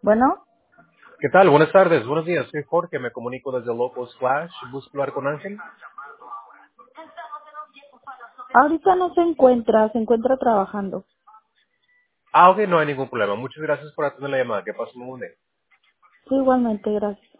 Bueno, ¿Qué tal? Buenas tardes, buenos días. Soy Jorge, me comunico desde Loco Splash. ¿Busco hablar con Ángel? ahorita no se encuentra trabajando. Ah, ok, no hay ningún problema. Muchas gracias por atender la llamada. Que pasen un buen día. Sí, igualmente, gracias.